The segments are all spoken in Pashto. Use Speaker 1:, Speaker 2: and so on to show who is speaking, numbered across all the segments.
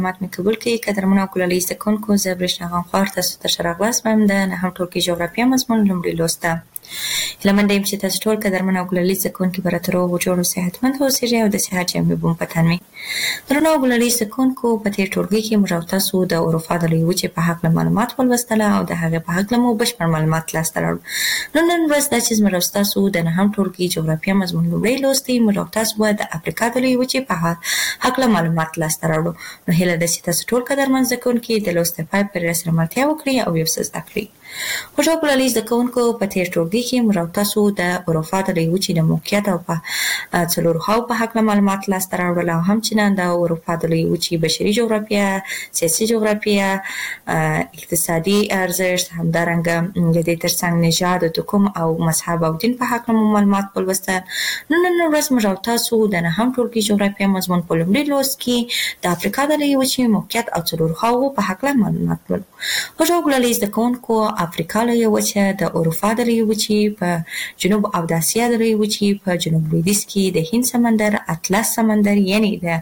Speaker 1: معلومات مې قبول کړي. قدرمنو او کلالي زده کوونکو، زه برېښنا غنخوار تاسو ته ښه راغلاست وایم د نهم ټولګي جغرافیه مضمون لومړۍ لوست ته. هیله مننه یم چې تاسو ټول قدرمن او کلالي زده کوونکي به راته روغ جوړ او صحتمند اوسېږئ او د صحت جامې به مو په تن وي. درنو او کلالي زده کوونکو، په تېر ټولګي کې موږ او تاسو د اروپا د لویې وچې په هکله معلومات ولوستله او د هغې په هکله مو بشپړ معلومات لاسته راوړل. نن ورځ دا چې زموږ او ستاسو د نهم ټولګي جغرافیه مضمون لومړی لوست دی، موږ او تاسو به د افریقا د لویې وچې په هکله معلومات لاسته راوړو. نو هیله ده چې تاسو ټول قدرمن زده کوونکي د لوست تر پای پورې راسره ملتیا وکړئ او یو څه زده کړئ. خوږو او کلالي زده کوونکو، په تېر ټولګي کې موږ او تاسو د اروپا د لویې وچې د موقعیت او په څلورو خواوو په هکله معلومات لاسته راوړل او همچنان د اروپا د لویې وچې بشري جغرافیه، سیاسي جغرافیه، اقتصادي ارزښت، همدارنګه د دې ترڅنګ نژاد، توکم او مذهب او دین په هکله مو معلومات ولوستل. نن ورځ موږ او تاسو د نهم ټولګي جغرافیه مضمون په لومړي لوست کې د افریقا د لویې وچې موقعیت او څلورو خواوو په هکله معلومات لولو. خوږو او کلالي زده کوونکو، افریقا لویې وچه د اروپا د لویې وچې په جنوب او د اسیا د لویې وچې په جنوب لویدیځ کې د هند سمندر، اطلس سمندر یعنی د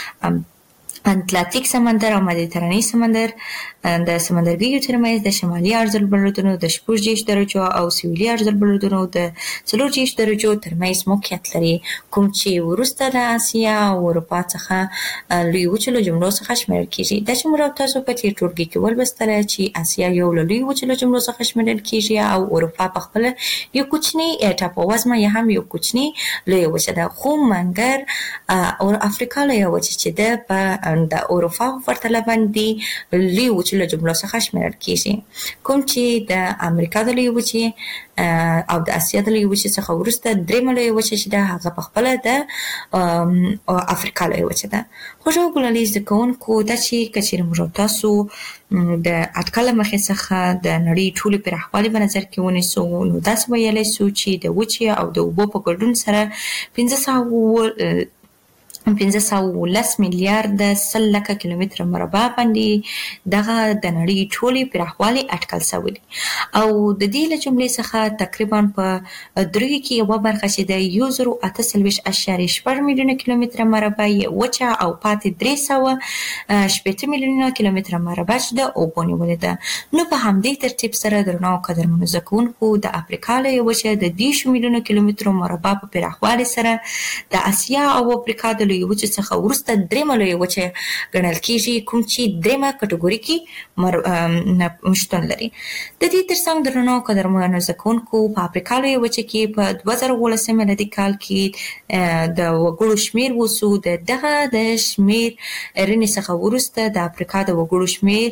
Speaker 1: اتلانتیک سمندر او مدیترانې سمندر د سمندرګیو ترمنځ د شمالي عرضالبلدونو د 6.6 درجو او سویلي عرضالبلدونو د 4.6 درجو ترمنځ موقعیت لري، کوم چې وروسته د اسیا او اروپا څخه لویې وچې له جملو څخه شمیرل کېږي. دا چې موږ او تاسو په تېر ټولګي کې ولوستله چې اسیا یو له لویې وچې له جملو څخه شمیرل کېږي او اروپا په خپله یو کوچنی ټاپووزمه یا هم یو کوچنی لویه وچه ده، خو مګر افریقا لویه وچه چې ده په د اروپا په پرتله باندې لویې وچې له جملو څخه شمیرل کېږي، کوم چې د امریکا د لویې وچې او د اسیا د لویې وچې څخه وروسته درېیمه لویه وچه چې ده هغه په خپله د افریقا لویه وچه ده. خوږو او کلالي زده کوونکو، دا چې که چېرې موږ او تاسو د اټکل له مخې څخه د نړۍ ټولې پراخوالي په نظر کې ونیسو، نو داسې ویلی سو چې د وچې او د اوبو په ګډون سره 510 میلیارده 100 لکه کیلومتره مربع باندې دغه د نړۍ ټولې پراخوالی اټکل شوی دی او د دې له جملې څخه تقریبا په دریو کې یوه برخه چې د 1048.8 میلیونه کیلومتره مربع وچه او پاتې 380 میلیونه کیلومتره مربع چې د اوبو نیولې ده. نو په همدې ترتیب سره درنو او قدرمنو زده کوونکو، د افریقا لویه وچه د 10 میلیونه کیلومترو مربع په پراخوالي سره د اسیا او افریقا د لویې وچې څخه وروسته درېیمه لویه وچه ګڼل کېږي، کوم چې درېیمه کټګوري کې شتون لري. د دې ترڅنګ درنو او قدرمنو زده کوونکو، په افریقا لویه وچه کې په 2019 میلادي کال کې د وګړو شمېر وسو. د دغه د شمېرنې څخه وروسته د افریقا د وګړو شمېر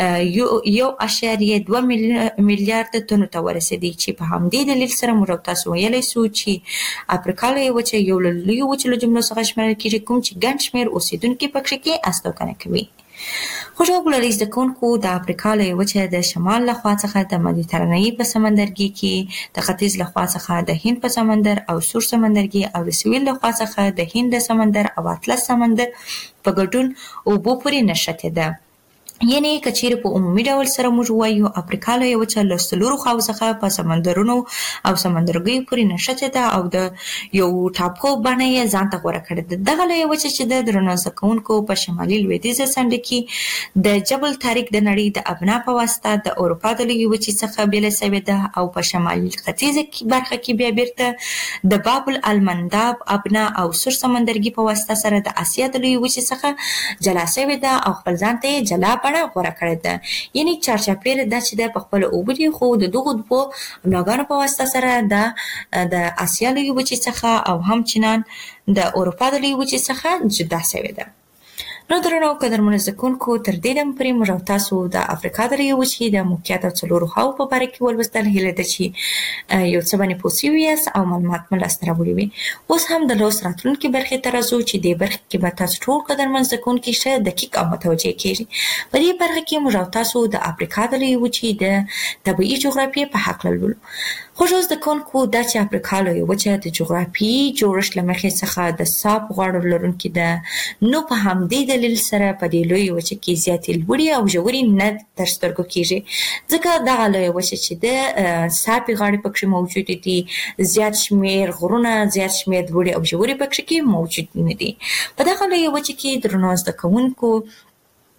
Speaker 1: 1.2 میلیارده تنو ته ورسېدی، چې په همدې دلیل سره موږ او تاسو ویلی سو چې افریقا لویه وچه یو له لویو وچو له جملو څخه شمیرل کېږي، کوم چې ګڼ شمېر اوسېدونکي پکې کې استوګنه کوي. خوږو او کلالي زده کوونکو، د افریقا لویه وچه د شمال له خوا څخه د مدیترانې په سمندرګي کې، د ختیځ له خوا څخه د هند په سمندر او سور سمندرګي او د سویل له خوا څخه د هند سمندر او اطلس سمندر په ګډون اوبو پورې نښتې ده. یعنې که چېرې په عمومي ډول سره موږ ووایو افریقا لویه وچه له څلورو خواوو څخه په سمندرونو او سمندرګیو پورې نښتې ده او د یو ټاپو بڼه یې ځان ته غوره کړې ده. دغه لویه وچه چې د درنو زده کوونکو په شمالي لویدیځه څنډه کې د جبل طارق د نړۍ د ابنا په واسطه د اروپا د لویې وچې څخه بېله شوې ده او په شمالي ختیځه برخه کې بیا بیرته د باب المنداب ابنا او سور سمندرګي په واسطه سره د اسیا د لویې وچې څخه جلا شوې ده او خپل ځان ته یې جلا غوره کړې ده. یعنې چارچاپېره دا چې ده په خپله اوبه دي، خو د دغو دوو بلاګانو په واسطه سره د اسیا لویې وچې څخه او همچنان د اروپا د لویې وچې څخه جدا شوې ده. نو درنو او قدرمنو زده کوونکو، تر دې دمه پورې موږ او تاسو د افریقا د لویې وچې د موقعیت او څلورو خواوو په باره کې ولوستل. هیله ده چې یو څه باندې پوه سوي یاست او معلومات مو لاسته راوړي وي. اوس هم د لوست راتلونکې برخې ته راځو چې دې برخې کې به تاسو ټول قدرمن زده کوونکي ښه دقیق او متوجه کېږي. په دې برخه کې موږ او تاسو د افریقا د لویې وچې د طبیعي جغرافیې په هکله لولو. خوږو زده کوونکو، دا چې افریقا لویه وچه د جغرافیایي جوړښت له مخې څخه د صاف غاړو لرونکې ده، نو په همدې دلیل سره په دې لویه وچه کې زیاتې لوړې او ژورې نه تر سترګو کېږي، ځکه دغه لویه وچه چې ده صافې غاړې پکې موجودې دي، زیات شمېر غرونه، زیات شمېر لوړې او ژورې پکې موجود نه دي. په دغه لویه وچه کې درنو زده کوونکو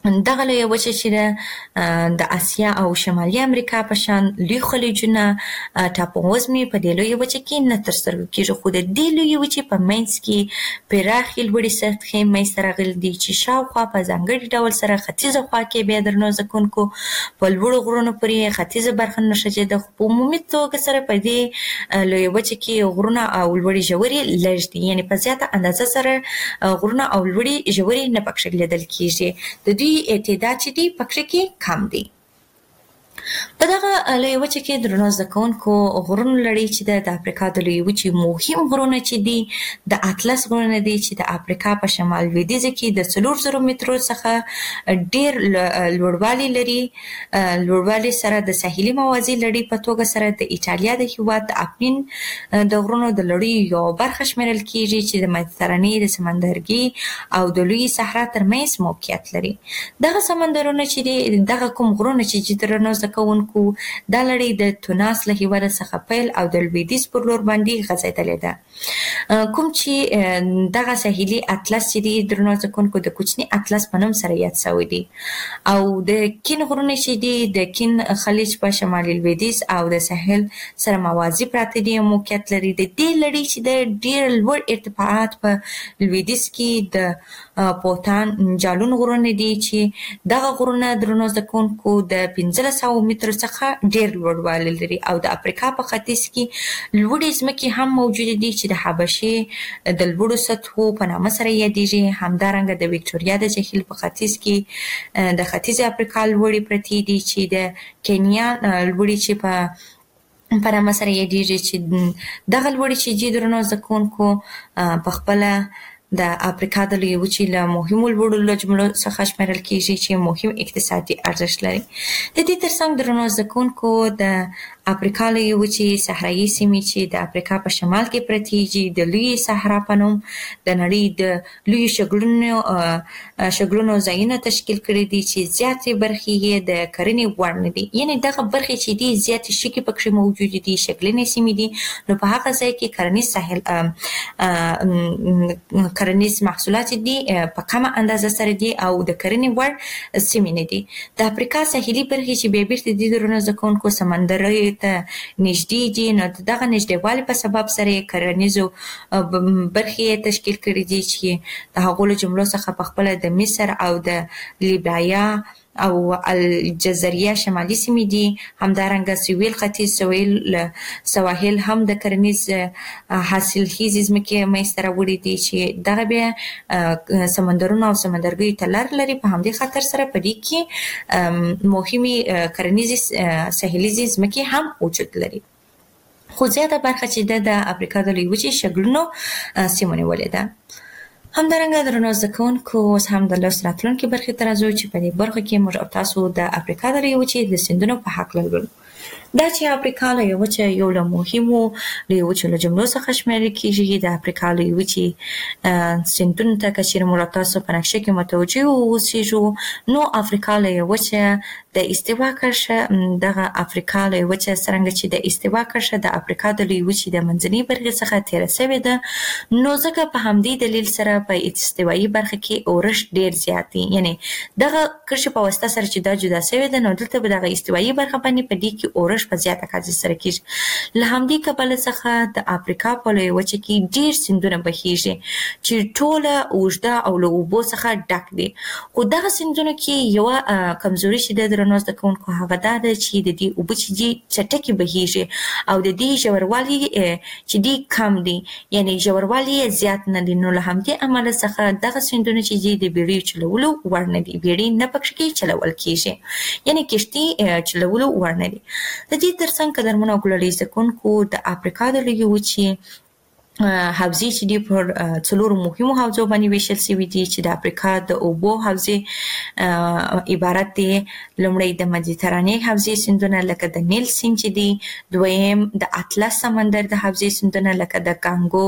Speaker 1: دغه لویه وچه چې د اسیا او شمالي امریکا په شان لوی خلیجونه ټاپووزمې په دې لویه وچه کې نه ترسره کیږي، خو د دې لویې وچې په منځ کې پراخې لوړې سطحې منځته راغلي دي چې شاوخوا په ځانګړي ډول سره ختیځه خوا کې بیا درنو زده کوونکو په لوړو غرونو پورې ختیځه برخه نښتې ده، خو په عمومي توګه سره په دې لویه وچه کې غرونه او لوړې ژورې لږ دي، یعنې په زیاته اندازه سره غرونه او لوړې ژورې نه پکښې لیدل کیږي. د دوی تعداد چې دی پکښې کې کم دی. په دغه لویه وچه کې درنو زده کوونکو غرونو لړۍ چې ده د افریقا د لویې وچې مهم غرونه چې دي د اطلس غرونه دي چې د افریقا په شمال لویدیځه کې د 4000 مترو څخه ډېر لوړوالی لري. لوړوالي سره د ساحلي موازي لړۍ په توګه سره د ایټالیا د هېواد د اپنین د غرونو د لړۍ یوه برخه شمیرل کیږي چې د مدیترانې د سمندرګي او د لویې صحرا ترمنځ موقعیت لري. دغه سمندرونه چې دي دغه کوم غرونه چې درنو زده کوونکو دا لړۍ د تونس له هېواده څخه پیل او د لویدیځ پر لور باندې غځېدلې ده. کوم چې دغه ساحلي اطلس چې دي درنو زده کوونکو د کوچني اطلس په نوم سره یاد شوی دی، او د کین غرونه چې دي د کین خلیج په شمالي لویدیځ او د ساحل سره موازي پراته دي موقعیت لري. د دې لړۍ چې د ډېر لوړ ارتفاعات په لویدیځ کې د پوتان جالون غرونه دي چې دغه غرونه درنو زده کوونکو د 1500 مترو څخه ډېر لوړوالی لري، او د افریقا په ختیځ کې لوړې ځمکې هم موجودې دي چې د حبشې د لوړو سطحو په نامه سره یادېږي. همدارنګه د ویکټوریا د جهیل په ختیځ کې د ختیځې افریقا لوړې پرتې دي چې د کینیا لوړې چې په نامه سره یادېږي، چې دغه لوړې چې دي درنو زده کوونکو په خپله د افریقا د لویې وچې له مهمو لوړو جملو څخه شمیرل کیږي چې مهم اقتصادي ارزښت لري. د دې ترڅنګ درنو زده کوونکو د افریقا لویې وچې صحرایي سیمې چې د افریقا په شمال کې پرتې دي د لویې صحرا په نوم د نړۍ د لویو شګلونو ځایونه تشکیل کړي دي چې زیاتې برخې یې د کرنې وړ نه دي، یعنې دغه برخې چې دي زیاتې شګې پکښې موجودې دي، شګلنې سیمې دي، نو په هغه ځای کې کرنیز محصولات دي په کمه اندازه سره دي او د کرنې وړ سیمې نه دي. د افریقا ساحلي برخې چې بیا بیرته دي درنو زده کوونکو سمندري ته نږدې دي، نو د دغه نږدېوالي په سبب سره یې کرنیزو برخې تشکیل کړي دي چې د هغو له جملو څخه په خپله د مصر او د لیبیا او الجزریه شمالي سیمې دي. همدارنګه سویل ختیځ سواحل هم د کرنیز حاصلخیزې ځمکې منځته راوړي دي چې دغه بیا سمندرونه او سمندرګیو ته لار لري. په همدې خاطر سره په دې کې مهمې کرنیزې ساحلیزې ځمکې هم وجود لري، خو زیاته برخه چې د افریقا د لویې وچې شګلنو سیمو نیولې ده. همدارنګه درنو زده کوونکو اوس هم د لوست راتلونکې برخې ته راځو چې په دې برخه کې موږ او تاسو د افریقا د لویې وچې د سیندونو په هکله لولو. دا چې افریقا لویه وچه یو له مهمو لویو وچو له جملو څخه شمیرل کیږي. د افریقا لویې وچې سیندونو ته که چیرې موږ تاسو په نقشه کې متوجه واوسېږو، نو افریقا لویه وچه د استوا کرښه، دغه افریقا لویه وچه څرنګه چې د استوا کرښه د افریقا د لویې وچې د منځنۍ برخې څخه تېره شوې ده، نو ځکه په همدې دلیل سره په استوایي برخه کې اورښت ډېر زیات دی، یعنې دغه کرښې په واسطه سره چې دا جدا شوې ده، نو دلته به دغه استوایي برخه باندې په دې کې اورښت په زیاته کچه سره کېږي. له همدې کبله څخه د افریقا په لویه وچه کې ډېر سیندونه بهیږي چې ټوله اوږده او له اوبو څخه ډک دي، خو دغه سیندونو کې یوه کمزوري چې ده درنو زده کوونکو هغه دا ده چې د دې اوبه چې دي چټکې بهیږي او د دې ژوروالی چې دي کم دي، یعنې ژوروالی یې زیات نه دي. نو له همدې امله څخه دغه سیندونه چې دي د بیړیو چلولو وړ نه دي، بیړۍ نه پکښې چلول کېږي، یعنې کښتۍ چلولو وړ نه دي. د دې ترڅنګ قدرمنو او ګلالي زده کوونکو د افریقا د لویې وچې حوزې چې دي پر څلورو مهمو حوزو باندې ویشل شوي دي چې د افریقا د اوبو حوزې عبارت دي. لومړی د مدیترانې حوزې سیندونه لکه د نیل سیند چې دي، دویم د اطلس سمندر د حوزې سیندونه لکه د کانګو،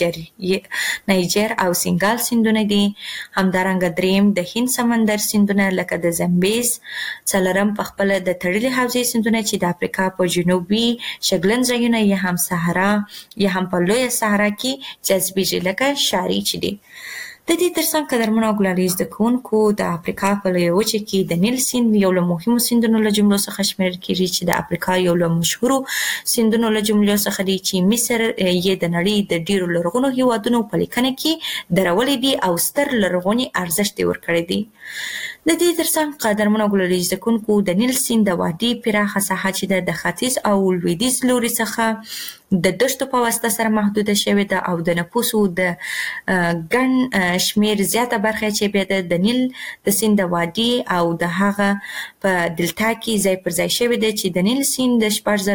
Speaker 1: نایجر او سینګال سیندونه دي. همدارنګه دریم د هند سمندر سیندونه لکه د زمبیز. څلورم په خپله د تړلې حوزې سیندونه چې د افریقا په جنوبي شګلن ځایونه یا هم صحرا یا هم په لویه صحرا کې جذبیږي لکه شاري چې دي. د د دې ترڅنګ قدرمنو او ګلالي زده کوونکو د افریقا په لویه وچه کې د نیل سیند یو له مهمو سیندونو له جملو څخه شمیرل کیږي چې د افریقا یو له مشهورو سیندونو له جملو څخه دی چې مصر یې د نړۍ د ډیرو لرغونو هیوادونو په لیکنه کې درولې دي او ستر لرغوني ارزښت یې ورکړی دی. د دې ترڅنګ قدرمنو او ګلالي زده کوونکو د نیل سیند د وادي پراخه ساحه چې د ختیځ او لویدیځ لوري څخه د دښتو په واسطه سره محدوده شوې ده او د نفوسو د ګڼ شمېر زیاته برخه چې بیا د نیل د سیند د وادي او د هغه په دلتا کې ځای پر ځای شوې ده چې د نیل سیند د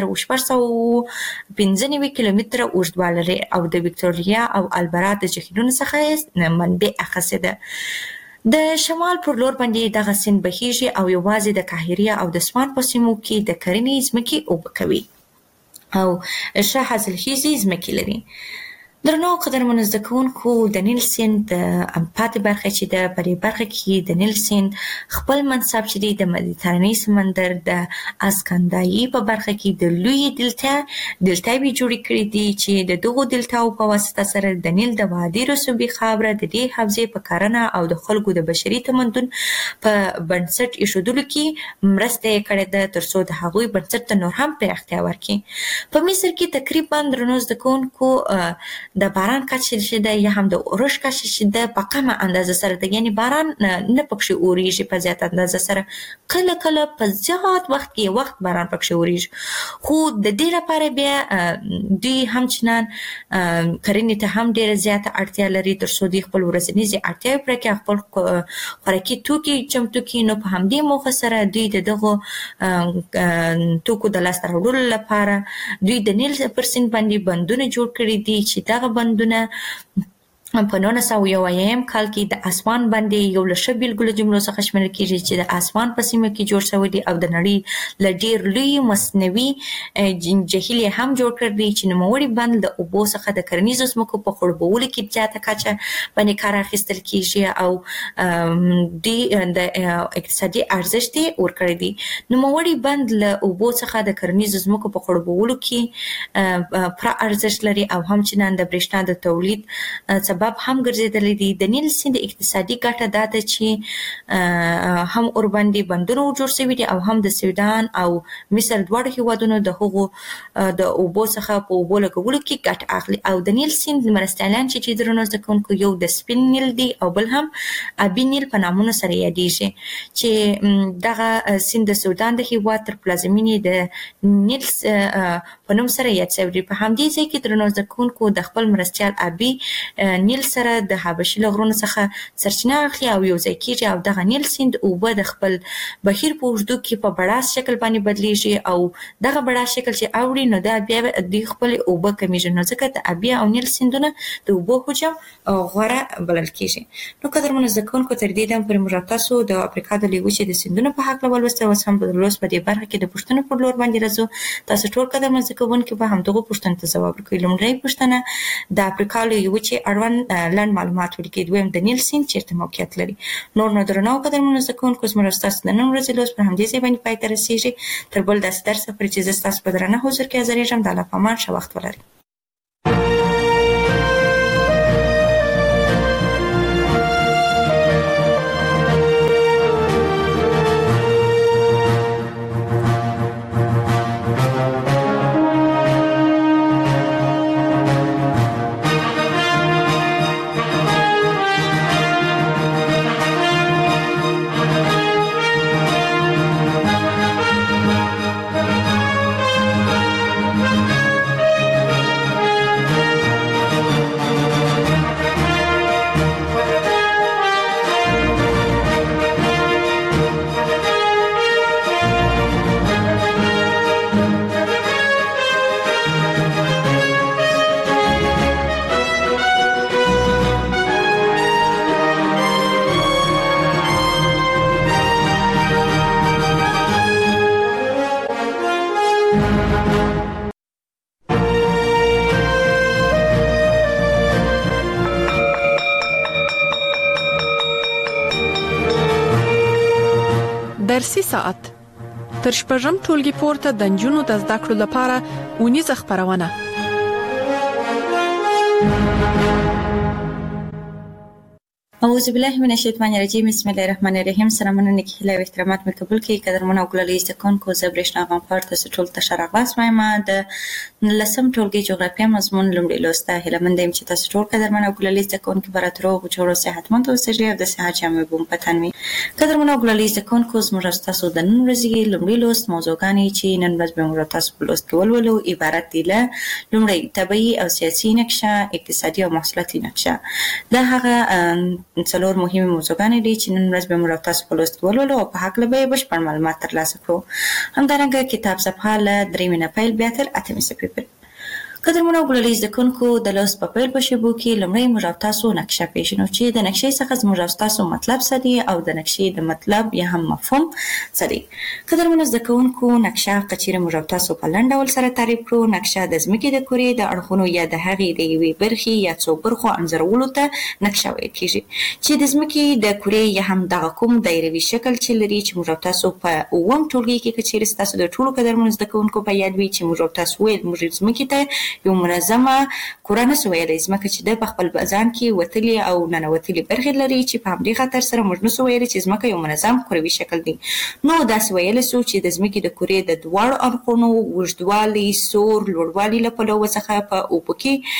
Speaker 1: 4695 کیلومتره اوږدوالی لري او د وکټوریا او البرا د جهیلونو څخه منبع اخیستې ده. د شمال پر لور باندې دغه سیند بهیږي او یوازې د قاهره او د سوان په سیمو کې د کرنې ځمکې اوبه کوي او ښه حاصلخیزې ځمکې لري. درنو قدرمنو زده کوونکو د نیل سیند د پاتې برخه چې ده په دې برخه کې د نیل سیند خپل منصب چې دی د مدیترانې سمندر د اسکندایي په برخه کې د لویې دلتاوې جوړې کړې دي چې د دغو دلتاو په واسطه سره د نیل د وادي رسوبي خاوره د دې حوزې په کرنه او د خلکو د بشري تمدن په بنسټ ایښودلو کې مرسته یې کړې ده ترڅو د هغوی بنسټ ته نور هم پراختیا ورکړي. په مصر کې تقریبا درنو زده کوونکو د باران کچه چې ده یا هم د اورښت کچه چې ده په کمه اندازه سره ده، یعنی باران نه پکښې اورېږي په زیات اندازه سره، کله کله په زیات وخت کې وخت باران پکښې اورېږي، خو د دې لپاره بیا دوی همچنان کرنې ته هم ډېره زیاته اړتیا لري ترڅو دوی خپل ورځنیزې اړتیاوې پوره کړي، خپل خوراکي توکي چمتو کړي. نو په همدې موخه سره دوی د دغو توکو د لاسته راوړلو لپاره دوی د نیل پر سیند باندې بندونه جوړ کړي دي چې دغه بندونه په 1901 کال کې د اسوان باندې یو له ښه بېلګو له جملو څخه شمیرل کېږي چې د اسوان په سیمه کې جوړ شوی دی او د نړۍ له ډېر لوی مصنوعي جهیل یې هم جوړ کړی دی چې نوموړی بند د اوبو څخه د کرنیزو ځمکو په خړوبولو کې زیاته کچه باندې کار اخیستل کېږي او دوی د اقتصادي ارزښت یې ورکړی دی. نوموړی بند له اوبو څخه د کرنیزو ځمکو په خړوبولو کې پوره ارزښت لري او همچنان د برېښنا د تولید سبب هم ګرځېدلی دی. د نیل سیند اقتصادي ګټه دا ده چې هم ورباندې بندونه جوړ شوي دي او هم د سودان او مصر دواړو هیوادونو د هغو د اوبو څخه په اوبو لګولو کې ګټه اخلي. او د نیل سیند مرستیالان چې درنو زده کوونکو یو د سپین نیل دی او بل هم ابي نیل په نامونو سره یادیږي چې دغه سیند د سودان د هیواد تر پلازمینې د نیل په نوم سره یاد شوی دی. په همدې ځای کې درنو زده کوونکو د خپل مرستیال ابي نیل سره د حبشي له غرونو څخه سرچینه اخلي او یو ځای کېږي او دغه نیل سیند اوبه د خپل بهیر په اوږدو کې په بړاس شکل باندې بدلیږي او دغه بړاس شکل چې اوړي نو دا بیا د خپل اوبه کمیږي، نو ځکه د ابي او نیل سیندونه د اوبو حجم غوره بلل کېږي. نو قدرمنو زده کوونکو تر دې دمه پورې موږ تاسو د افریقا د لویې وچې د سیندونو په هکله ولوسته. اوس هم په لوست په دې برخه کې د پوښتنو پر لور باندې راځو. تاسو ټول قدرمن زده کوونکي به همدغو پوښتنو ته ځواب ورکوئ. لومړۍ پوښتنه د افریقا لویې وچې اړوند لنډ معلومات ولیکئ. دویم د نیل سیند چیرته موقعیت لري. نور نو درنو قدرمنو زده کوونکو زموږ ستاسو د نن ورځې لوست پر همدې ځای باندې پای ته رسېږي. تر بل داسې درسه پورې چې زه ستاسو په درانه حضور کې حاضرېږم، د الله په امان ښه وخت ولرئ.
Speaker 2: درسي ساعت تر شپږم ټولګي پورته د نجونو د زده کړو لپاره اونیزه خپرونه.
Speaker 1: اعوذ بالله من الشیطان الرجیم. بسم الله الرحمن الرحیم. سلامونه نیکی هیله و احترامات مې قبول کړئ. قدرمن او ګلالي زده کوونکو، زه برېښنا غمپار تاسو ټولو ته ښه راغلاست وایم. د 19م ټولګي جغرافیه مضمون لومړی لوست ته هیله منده یم چې تاسو ټول قدرمن او ګلالي زده کوونکي به راته روغ جوړ او صحتمند اوسئ او د صحت جامې به مو په تن وي. قدرمن او ګلالي زده کوونکو، زموږ او ستاسو د نن ورځې لومړی لوست موضوعګانې چې نن ورځ به موږ تاسو په لوست کې ولولو عبارت دي له لومړی طبیعي او سیاسي نقشه، اقتصادي او محصولاتي نقشه. دا هغه څلور مهمې موضوعګانې دي چې نن ورځ به موږ تاسو په لوست کې ولولو او په هکله به یې بشپړ معلومات ترلاسه کړو. همدارنګه کتاب صفحه له 3 نه پیل بیا تر 8 صفحې پورې. قدرمن او ګلالي زده کوونکو، د لوست په پیل په شیبو کې لومړی موږ او تاسو نقشه پېژنو چې د نقشې څخه زموږ او تاسو مطلب څه دی او د نقشې د مطلب یا هم مفهوم څه دی. قدرمن زده کوونکو، نقشه که چیرې موږ او تاسو په لنډ ډول سره تعریف کړو، نقشه د ځمکې د کرې د اړخونو یا د هغې د یوې برخې یا څو برخو انځورولو ته نقشه ویل کېږي چې د ځمکې د کرې یا هم دغه کوم دایروي شکل چې لري چې موږ او تاسو په 9م ټولګي کې که چیرې ستاسو د ټولو قدرمن زده کوونکو په یاد وي چې موږ او تاسو ویل موږ ځمکې ته یو منظمه کره نسو ویلی، ځمکه چې د په خپل ځان کې وتلي او ننوتلي برخې لري چې په همدې خاطر سره موږ نسو ویلی چې ځمکه یو منظم کروي شکل دی. نو داسې ویلی سو چې د ځمکې د کرې د دواړو اړخونو اوږدوالي، سور، لوړوالي له پلوه څخه په اوبو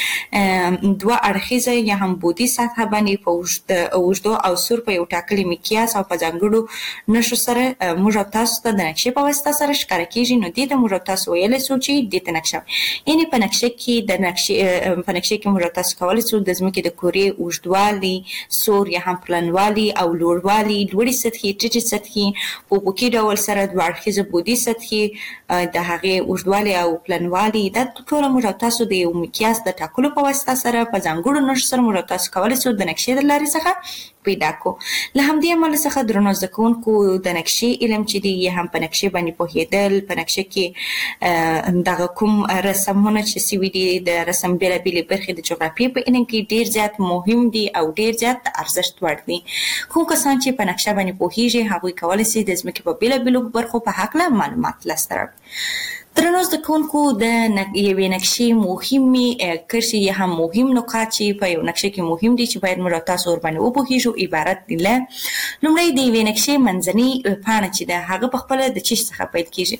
Speaker 1: کې دوه اړخیزه یا هم بودي سطحه باندې په اوږدو او سور په یو ټاکلي مقیاس او په ځانګړو نښو سره موږ او تاسو ته د نقشې په واسطه سره ښکاره کېږي. نو دې ته موږ او تاسو ویلی سو چې دې ته نقشه، یعنې په نقشه کې د نقشې کې موږ تاسو کولی شو د ځمکې د کرې اوږدوالي، سور یا هم پلنوالي او لوړوالي، لوړې سطحې، ټیټې سطحې، په افقي ډول سره دوه اړخیزه بودي سطحې، د هغې اوږدوالي او پلنوالي، دا ټوله موږ تاسو د یو مقیاس د ټاکلو په واسطه سره په ځانګړو نښو سره موږ تاسو کولی شو د نقشې د لارې څخه پیدا کړو. له همدې امله څخه درنو زده کوونکو، د نقشې علم چې دی یا هم په نقشې باندې پوهېدل، په نقشې کې دغه کوم رسمونه چې سوي دي د رسم بېلابېلې برخې د جغرافیې په علم کې ډېر زیات مهم دي او ډېر زیات ارزښت وړ دي. کوم کسان چې په نقشه باندې پوهېږي هغوی کولی شي د ځمکې په بېلابېلو برخو په هکله معلومات لاسته راوړي. درنو زده کوونکو، د یوې نقشې مهمې کرښې یا هم مهم نقاط چې په یو نقشه کې مهم دي چې باید موږ تاسو ورباندې وپوهېږو عبارت دي له لومړی د یوې نقشې منځنۍ پاڼه چې ده هغه پخپله د چیش څخه پیل کېږي.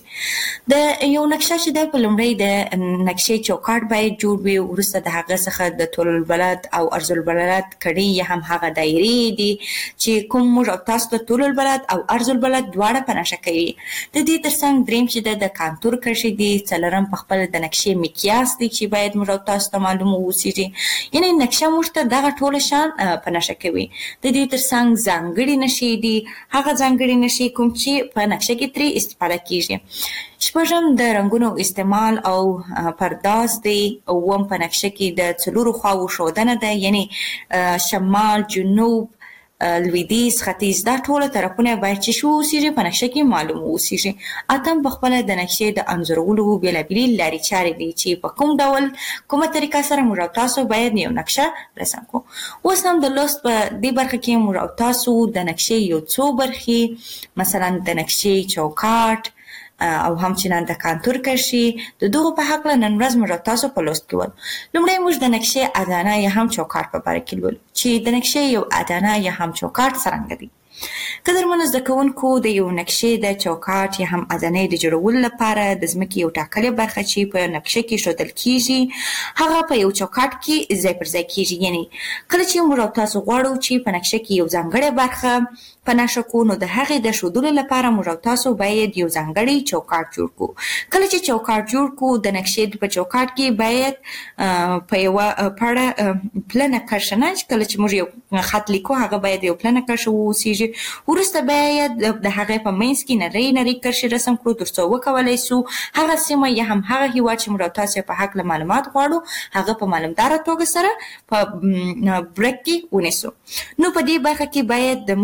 Speaker 1: د یو نقشه چې ده په لومړی د نقشې چوکاټ باید جوړ وي، وروسته د هغه څخه د طول البلد او عرض البلد کړۍ یا هم هغه دایرې دي چې کوم موږ او تاسو د طول البلد او عرض البلد دواړه په نښه کوي. د دې ترڅنګ دریم چې ده د کانتور کرښې دي، څلورم پخپله د نقشې مقیاس دی چې باید موږ تاسو ته معلوم واوسېږي، یعنې نقشه موږ ته دغه ټوله شیان په نښه کوي. د دې ترڅنګ ځانګړي نښې دي، هغه ځانګړي نښې کوم چې په نقشه کې ترې استفاده کېږي. شپږم د رنګونو استعمال او پرداز دی. اووم په نقشه کې د څلورو خواوو ښودنه ده، یعنې شمال، جنوب، لویدیځ، ختیځ، دا ټوله طرفونه باید چې شو اوسېږي په نقشه کې معلوم اوسېږي. اتم پخپله د نقشې د انځورولو بېلابېلې لارې چارې دي چې په کوم ډول کومه طریقه سره موږ او تاسو باید یو نقشه رسم کړو. اوس هم د لوست په دې برخه کې موږ او تاسو د نقشې یو څو برخې، مثلا د نقشې چوکاټ او همچنان د کانتور کرښې، د دغو په هکله نن ورځ موږ تاسو په لوست کې ولولو. لومړی موږ د نقشې ادانه یا هم چوکاټ په باره کې لولو چې د نقشې یو ادانه یا هم چوکاټ څرنګه دی. قدرمنو زده کوونکو، د یو نقشې د چوکاټ یا هم ادانې د جوړولو لپاره د ځمکې یو ټاکلې برخه چې په نقشه کې ښودل کېږي هغه په یو چوکاټ کې ځای پر ځای کېږي. یعنې کله چې موږ او تاسو غواړو چې په نقشه کې یو ځانګړې برخه په نښه کړو، نو د هغې د ښودلو لپاره موږ او تاسو باید یو ځانګړی چوکاټ جوړ کړو. کله چې چوکاټ جوړ کړو، د نقشې په چوکاټ کې باید په یوه پړه پلنه کرښه نه، کله چې موږ یو خط لیکو هغه باید یو پلنه کرښه واوسېږي. وروسته باید د هغې په منځ کې نرۍ نرۍ کرښې رسم کړو تر څو وکولی شو هغه سیمه یا هم هغه هېواد چې موږ او تاسو په هکله معلومات غواړو هغه په معلومداره توګه سره په برک کې ونیسو. نو په دې برخه کې باید د موږ او تاسو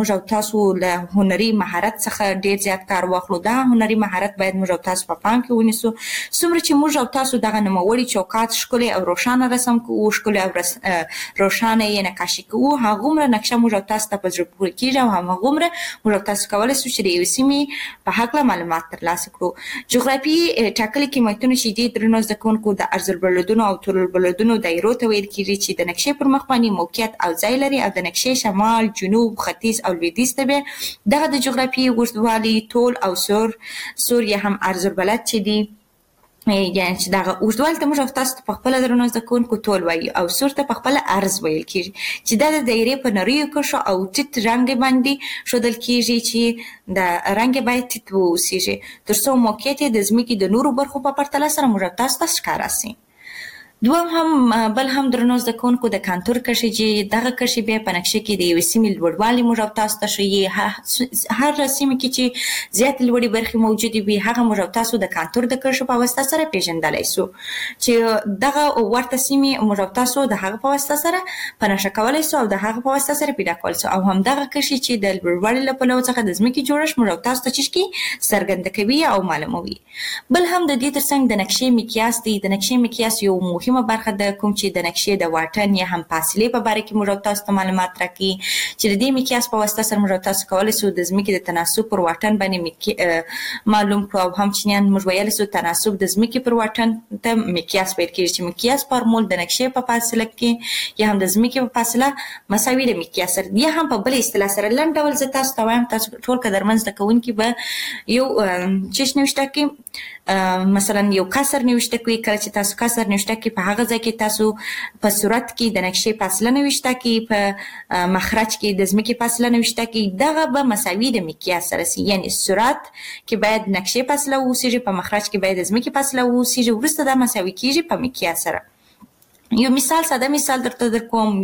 Speaker 1: تاسو له هنري مهارت څخه ډیر زیات کار واخلو. دا هنري مهارت باید موږ او تاسو په پام کې ونیسو. څومره چې موږ او تاسو دغه نوموړي چوکاټ ښکلي او روښانه رسم کوو، ښکلي او روښانه یې نقاشي کوو، هغومره نقشه موږ او تاسو ته په زړه پورې کېږي او هغومره موږ او تاسو کولی شو چې د یوې سیمې په هکله معلومات ترلاسه کړو. جغرافیې ټاکلي قیمتونه چې دي درنو زده کوونکو د عرضالبلدونو او طولالبلدونو دایرو ته ویل کېږي چې د نقشې پر مخ باندې موقعیت او ځای لري او د نقشې شمال، جنوب، ختیځ او لویدیځ ته به دغه د جغرافیې اوږدوالي، طول او سور یا هم عرضالبلد چې دي، یعنې چې دغه اوږدوالي ته موږ او تاسو ته په خپله درنو زده کوونکو طول وایي او سور ته په خپله عرض ویل کېږي، چې دا د دایرې په نریو کرښو او ټیټ رنګ باندې ښودل کېږي چې د رنګ باید ټیټ واوسیږي تر څو موقعیت یې د ځمکې د نورو برخو په پرتله سره موږ او تاسو ته ښکاره سي. بل هم درنو زده کوونکو د کانتور کرښې چې دغه کرښې بیا په نقشه کې د یوې سیمې لوړوالی موږ او تاسو ته ښیي. هر سیمه کې چې زیاتې لوړې برخې موجودې وي هغه موږ او تاسو د کانتور د کرښو په واسطه سره پیژندلی سو، چې دغه ورته سیمې موږ او تاسو د هغه په واسطه سره په نښه کولی سو او د هغه په واسطه سره پیدا کولی سو، او همدغه کرښې چې د لوړوالي له پلوه څخه د ځمکې جوړښت موږ او تاسو ته چې څرګنده کوي او معلوموي. بل هم د دې ترڅنګ د نقشې مقیاس دی. د نقشې مقیاس یو مهمه برخه ده کوم چې د نقشې د واټن یا هم فاصلې په باره کې موږ او تاسو ته معلومات راکوي، چې د دې مقیاس په واسطه سره موږ او تاسو کولی سو د ځمکې د تناسب پر واټن باندې معلوم کړو، او هم چینیان موږ ویلی سو تناسب د ځمکې پر واټن ته مقیاس ویل کېږي، چې مقیاس فارمول د نقشې په فاصله کې یا هم د ځمکې په فاصله مساوي د مقیاس سره، یا هم په بل اصطلاح سره لنډ ډول زه تاسو ته وایم، تاسو ټول قدرمن زده کوونکي به یو چیش نوشته کړي، مثلا یو کسر نوشته کړي. کله چې تاسو کسر نوشته کړي په هغه ځای کې تاسو په صورت کې د نقشې فاصله نوشته کړي، په مخرج کې د ځمکې فاصله نوشته کړي، دغه به مساوي د مقیاس سره سي. یعنې صورت کې باید نقشې فاصله واوسیږي، په مخرج کې باید د ځمکې فاصله واوسیږي، وروسته دا مساوي کېږي په مقیاس سره. یو مثال، ساده مثال درته در کوم.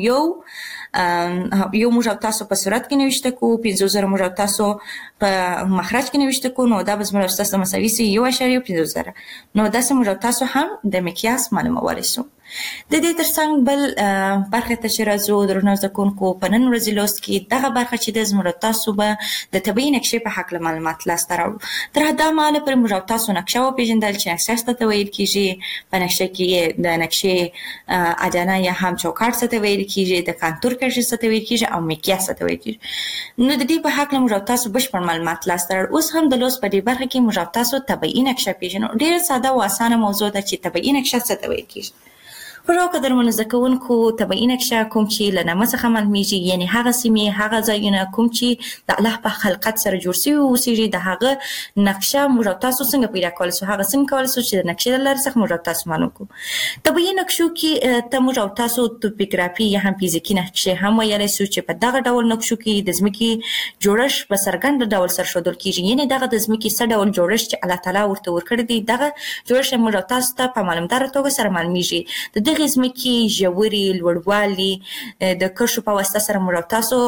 Speaker 1: یو موږ او تاسو په صورت کې نوشته کوو، 50,000 موږ او تاسو په مخرج کې نوشته کوو، نو دا به زموږ او تاسو مساوي سي 1.50,000. نو داسې موږ او تاسو هم د مقیاس معلومولی سو. د دې ترڅنګ بل برخې ته چې راځو درنو زده کوونکو، په نن ورځې لوست کې دغه برخه چې د زموږ او تاسو به د طبیعي نقشې په هکله معلومات لاسته راوړو. تر دا مهاله پورې موږ او تاسو نقشه وپېژندل چې نقشه څه ته ویل کېږي، په نقشه کې د نقشې اډانه یا هم چوکاټ څه ته ویل کېږي، د کانتور کرښې څه ته ویل کېږي او مقیاس څه ته ویل کېږي. نو د دې په هکله موږ او تاسو بشپړ معلومات لاسته راوړو. اوس هم د لوست په دې برخه کې موږ او تاسو طبیعي نقشه پېژنو. ډېره ساده او اسانه موضوع ده چې طبیعي نقشه څه ته ویل کېږي. خوږو قدرمنو زده کوونکو، طبیعي نقشه کوم چې له نامه څخه معلومیږي، یعنې هغه سیمې، هغه ځایونه کوم چې د الله په خلقت سره جوړ سوي اوسېږي، د هغه نقشه موږ او تاسو څنګه پیدا کولی سو، هغه څنګه کولی سو چې د نقشې له لارې څخه موږ او تاسو معلوم کړو. طبیعي نقشو کې ته موږ او تاسو توپوګرافي یا هم فزیکي نقشې هم ویلی سو، چې په دغه ډول نقشو کې د ځمکې جوړښت په څرګند ډول سرښودل کېږي، یعنې دغه د ځمکې څه ډول جوړښت چې الله تعالی ورته ورکړی دی، دغه جوړښت موږ او تاسو ته په معلومداره توګه سره معلومیږي. د دغې ځمکې ژورې، لوړوالي د کرښو په واسطه سره موږ او تاسو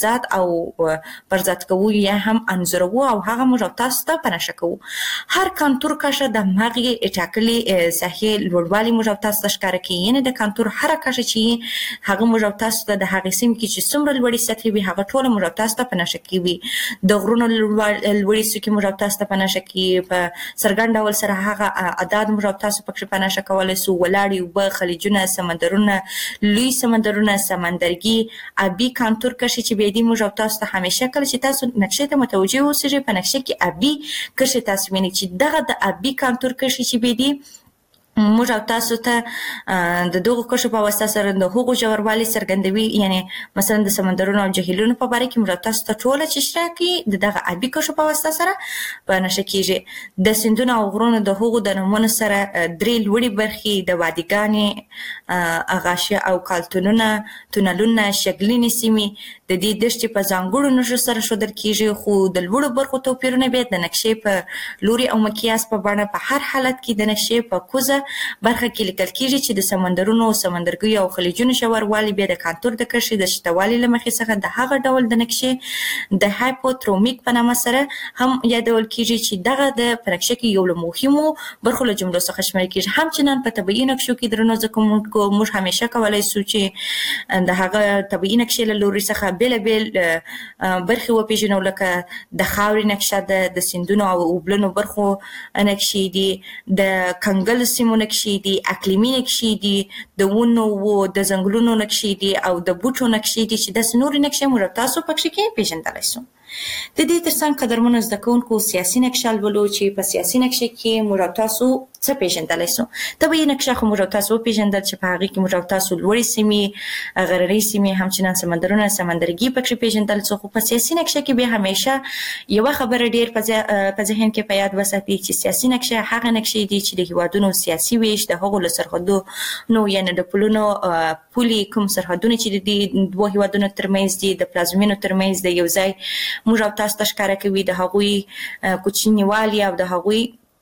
Speaker 1: پرځات کوو یا هم انځوروو او هغه موږ او تاسو ته په نښه کوو. هر کانتور کرښه د همغې ټاکلې ساحې لوړوالي موږ او تاسو ته ښکاره کوي، یعنې د کانتور هره کرښه چې هغه موږ او تاسو ته د هغې سیمې کې چې څومره لوړې سطحې وي هغه ټوله موږ او تاسو ته په نښه کوي. د غرونو لوړې څوکې موږ او تاسو ته په نښه کوي، په څرګند ډول سره هغه اعداد موږ او تاسو پکښې په نښه کولی سو. ولاړې اوبه، خلیجونه، سمندرونه، لوی سمندرونه، سمندرګي، ابي کانتور کرښې چې بیا دي موږ او تاسو ته همیشه کله چې تاسو نقشې ته متوجه اوسېږئ په نقشې کې ابي کرښې تاسو وینئ، چې دغه د ابي کانتور کرښې چې بیا دي موږ او تاسو ته د دغو کرښو په واسطه سره د هغو ژوروالي څرګندوي، یعنې مثلا د سمندرونو او جهیلونو په باره کې موږ او تاسو ته ټوله چې اشتراکي د دغه ابي کرښو په واسطه سره په نښه کېږي. د سیندونو او غرونو د هغو د نومونو سره درې لوړې برخې د وادیګانې، غاشیه او کالتونونه، تونلونه، شګلینې سیمې د دې دښتې په ځانګړو نښو سره ښودل کېږي، خو د لوړو برخو توپیرونه بیا د نقشې په لوري او مقیاس په بڼه په هر حالت کې د نقشې په کوزه برخه کې لیکل کیږي چې د سمندرونو سمندرګیو او خلیجونو ژوروالی بیا د کانتور د کرښې د شتوالي له مخې څخه د هغه ډول د نقشې د هایپوترومیک په نامه سره هم یادول کیږي چې دغه د نقشې کې یو له مهمو برخو له جملو څخه شمیرل کیږي. همچنان په طبیعي نقشو کې درنو زکوونکو موږ همیشه کولای شو چې د هغه طبیعي نقشې له لوري څخه بیل برخې وپیژنو لکه د خاورې نقشه د سیندونو او اوبلنو برخو نقشې دي، د کنګل سیمو نقشې دي، اقلیمي نقشې دي، د ونو د ځنګلونو نقشې دي او د بوټو نقشې دي چې داسې نورې نقشې موږ تاسو پکې کې پیژندلی شو. د دې ترڅنګ قدرمنو زده کوونکو سیاسي نقشه لولو چې په سیاسي نقشه کې موږ تاسو څه پیژندلی شو. طبیعي نقشه خو موږ تاسو وپیژندل چې په هغې کې موږ تاسو لوړې سیمې، غرنۍ سیمې، همچنان سمندرونه، سمندرګي پکې پیژندل شو. خو په سیاسي نقشه کې بیا همیشه یوه خبره ډېر په ذهن کې په یاد وساتئ چې سیاسي نقشه هغه نقشې دي چې د هیوادونو سیاسي ویش د هغو له سرحدونو یعنې د پلونو پولې کوم سرحدونه چې د دوو هیوادونو ترمنځ دي د پلازمینو ترمنځ د یو ځای موږ او تاسو ته ښکاره کوي د هغوی کوچنیوالي او د هغوی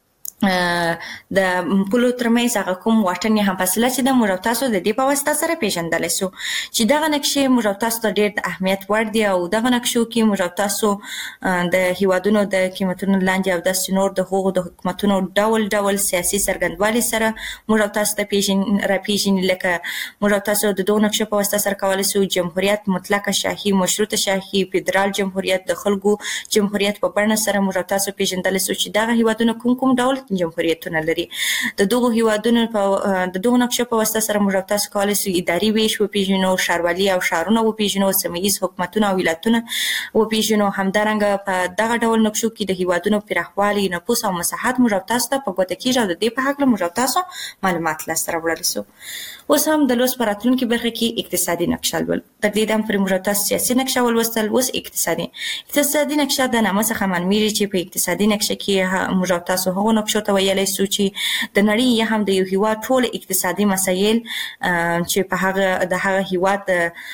Speaker 1: د پولو ترمنځ هغه کوم واټن یا هم فاصله چې د موږ او تاسو د دې په واسطه سره پیژندلی شو چې دغه نقشې موږ او تاسو ته ډېر د اهمیت وړ دي او دغه نقشو کې موږ او تاسو د هیوادونو د قیمتونو لاندې او داسې نور د هغو د حکومتونو ډول ډول سیاسي څرګندوالي سره موږ او تاسو ته راپېژني. لکه موږ او تاسو د دغو نقشو په واسطه سره کولی شو جمهوریت، مطلقه شاهي، مشروطه شاهي، فدرال جمهوریت، د خلکو جمهوریت په بڼه سره موږ او تاسو پیژندلی شو چې دغه هیوادونه کوم ډول جمهوریتونه لري. د دغو هیوادونو د دغو نقشو په واسطه سره موږ تاسو کولی شو اداري ویش وپیژنو، ښاروالي او ښارونه وپیژنو، سیمه ییز حکومتونه او ولایتونه وپیژنو. همدارنګه په دغه ډول نقشو کې د هیوادونو پراخوالی، نفوس او مساحت موږ تاسو ته په ګوته کېږي او د دې په هکله موږ تاسو معلومات لاسته راوړلی شو. اوس هم د لوست په راتلونکي برخه کې اقتصادي نقشه لول. تر دې دم پورې موږ تاسو سیاسي نقشه ولوستل، اوس اقتصادي نقشه د نامه څخه معلومیږي چې په اقتصادي نقشه کې موږ تاسو هغو نقشو ته ویلی شو چې د نړۍ یا هم د یو هیواد ټول اقتصادي مسایل چې په هغه د هغه هیواد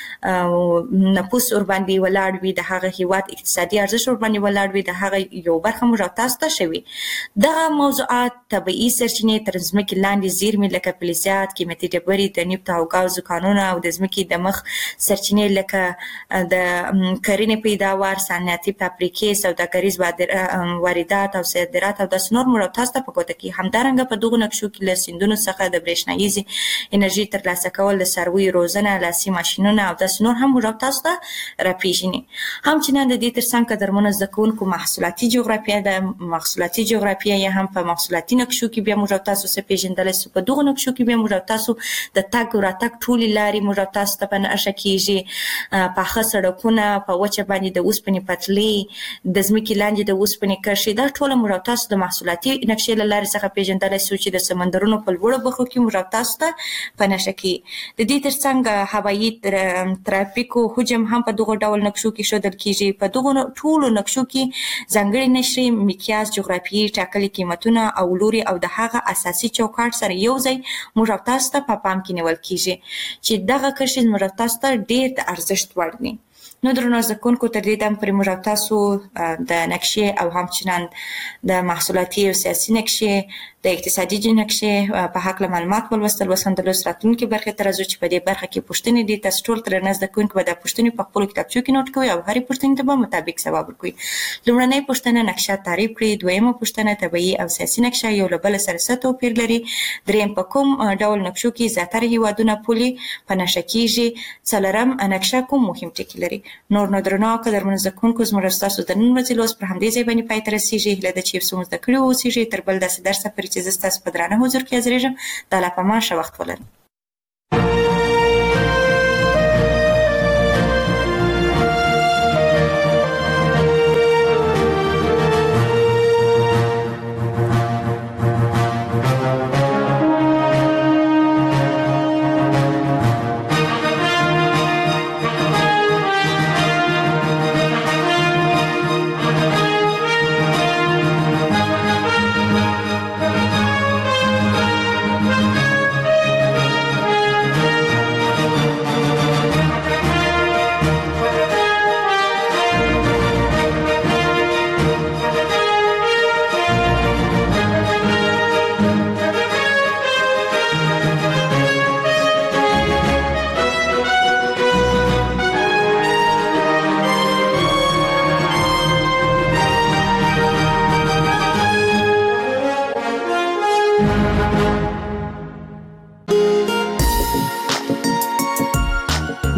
Speaker 1: نفوس ورباندې ولاړ وي، د هغه هیواد اقتصادي ارزښت ورباندې ولاړ وي، د هغه یو برخه موږ تاسو ته شوي. دغه موضوعات طبیعي سرچینې تر ځمکې لاندې زیرمې لکه فلزات، قیمتي ډبرې، د نفت او ګازو کانونه او د ځمکې د مخ سرچینې لکه د کرنې پیداوار، صنعتي فابریکې، سوداګریز واردات او صادرات او داسې نور موږ تاسو ته په ګوته کې. همدارنګه په دغو نقشو کې له سیندونو څخه د برېښنایي انرژي ترلاسه کول، د څارویو روزنه، لاسي ماشینونه او داسې نور هم موږ تاسو ته راپېژني. همچنان د دې ترڅنګ قدرمنو زده کوونکو محصولاتي جغرافیه ده. محصولاتي جغرافیه یا هم په محصولاتي نقشو کې بیا موږ تاسو څه پیژندلی شو. په دغو نقشو کې بیا موږ تاسو د تګ او راتګ ټولې لارې موږ تاسو ته په نښه کېږي. پاخه سړکونه، په وچه باندې د اوسپنې پټلۍ، د ځمکې لاندې د اوسپنې کرښې، دا ټوله موږ تاسو د محصولاتي نقشې له لارې څخه پیژندلی شو چې د سمندرونو په لوړو برخو کې موږ تاسو ته په نښه کېږي. د دې ترڅنګ هوایي ترافیکو حجم هم په دغو ډول نقشو کې ښودل کېږي. په دغو ټولو نقشو کې ځانګړي نښې، مقیاس، جغرافیایي ټاکلي قیمتونه او لوري او د هغه اساسي چوکاټ سره یو ځای موږ تاسو ته په پام کې نیول کېږي چې دغه کرښې موږ تاسو ته ډېر د ارزښت وړ دي. نو درنو زده کوونکو تر دې دم پورې موږ تاسو د نقشې او همچنان د محصولاتي او سیاسي نقشې، د اقتصادي نقشې په هکله معلومات ولوستل. اوس هم د لوست راتلونکي برخې ته راځو چې په دې برخه کې پوښتنې دي. تاسو ټول درنه زده کوونکي به دا پوښتنې په خپلو کتابچو کې نوټ کوئ او هرې پوښتنې ته به مطابق ځواب ورکوئ. لومړنۍ پوښتنه نقشه تعریف کړئ. دویمه پوښتنه طبیعي او سیاسي نقشه یو له بل سره څه توپیر لري. دریم په کوم ډول نقشو کې زیاتره هیوادونه پولې په نښه کېږي. څلورم نقشه کوم مهم ټکي لري. نور نو درنو قدرمنو زده کوونکو زموږ ستاسو د نن ورځې لوست پر همدې ځای باندې پای ته رسېږي. هیله ده چې یو څه مو زده کړي واوسېږي. تر بل داسې درسه پورې چې زه ستاسو په درانه حضور کې حاضرېږم، د الله په امان ښه وخت ولرئ.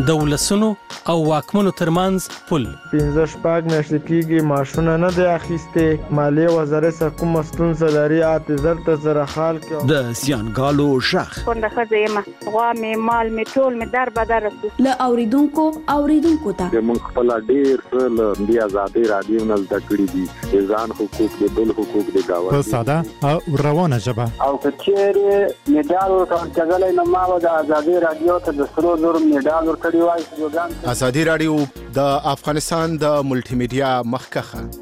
Speaker 3: د ولسونو او واکمنو ترمنځ پل
Speaker 4: 15 میاشتې کېږي ماشونه نه دی اخیستې مالیې وزارت سره کومه ستونزه لري اعتذار ته سره حال کې
Speaker 5: د زیانګالو شخ
Speaker 6: څنګه ښځه یم غوا مې مال مې ټول مې در بدر
Speaker 7: له اوریدونکو ته
Speaker 8: موږ خپل ډیر څه د آزادۍ رادیو نه زده کړي دي ځان حقوق د بل حقوق د گاونډي
Speaker 9: په ساده او روانه ژبه
Speaker 10: او کچېره میډال ورکړل نو ما د آزادۍ رادیو ته د سرو زر میډال ورکړی وای
Speaker 11: ازادي رادیو د افغانستان د ملټي میډیا مخکخه